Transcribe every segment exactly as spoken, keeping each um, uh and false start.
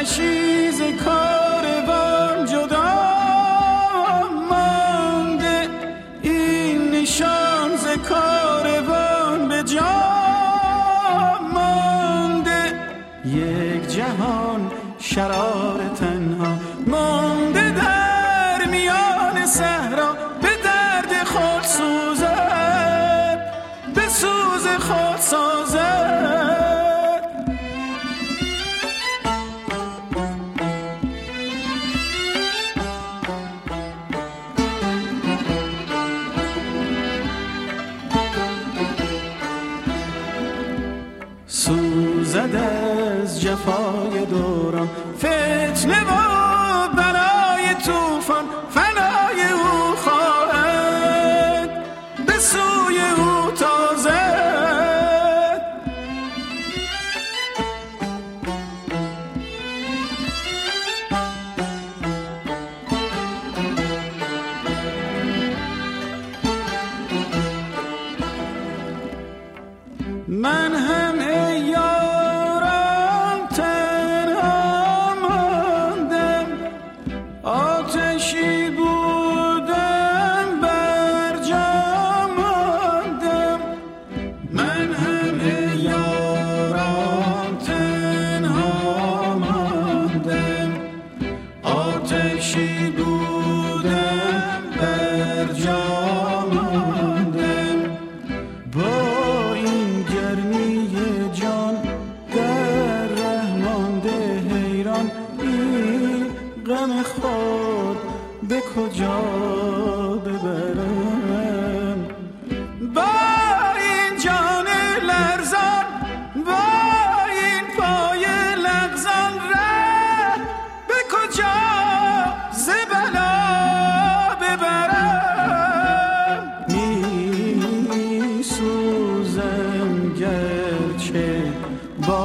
آتشی ز کاروان جدا مانده، این نشان ز کاروان به جا مانده. یک جهان شرار تنها مانده در میان صحرا، به درد خود سوزد، به سوز خود سازد. سوزد از جفای دوران، فتنه و بلای طوفان، فنای او خواهد، به سوی او تازد. من هم ای یاران تنها ماندم، آتشی بودم بر جا ماندم. من هم ای یاران تنها ماندم، آتشی بودم بر جا ماندم. با غم خود به کجا ببرم؟ با این جان لرزان، با این پای لغزان، ره به کجا ز بلا ببرم؟ می سوزم گرچه با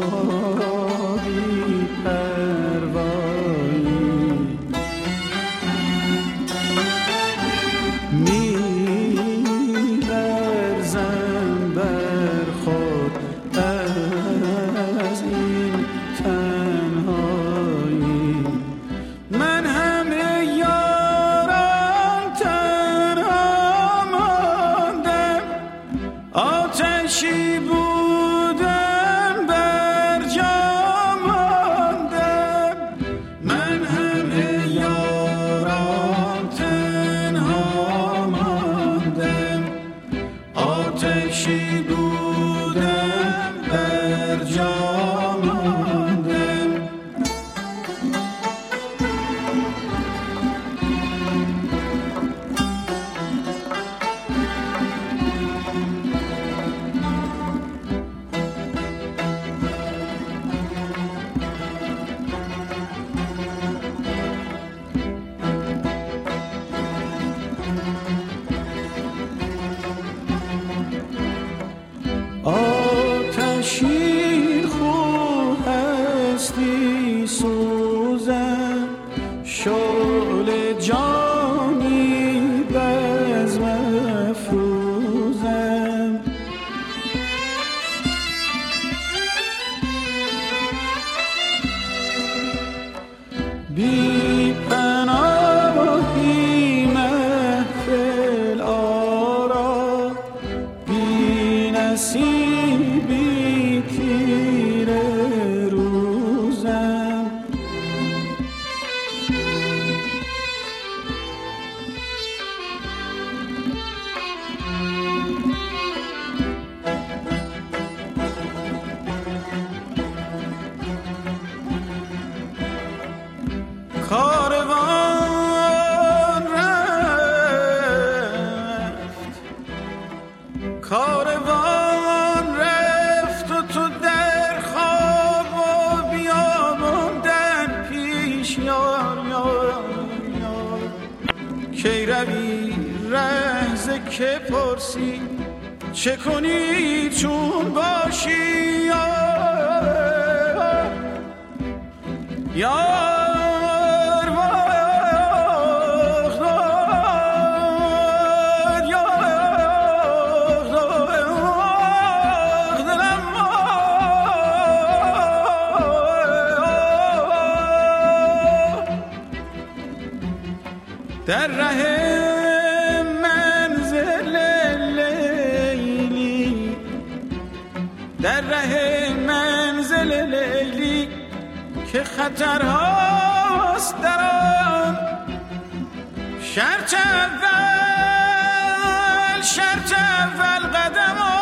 آتشین خو هستی سوزم، شعله جانی بزم افروزم. بی پناهی محفل آرا، بی نصیبی تیره روزم. کاروان رفت، کاروان رفت و تو در خواب و بیاموندن پیش. یار یار یار کی روی رهز که پرسی، چه کنی چون باشی؟ یار یار در ره منزل لیلی، در ره منزل لیلی که خطرهاست در آن. شرط اول شرط اول قدم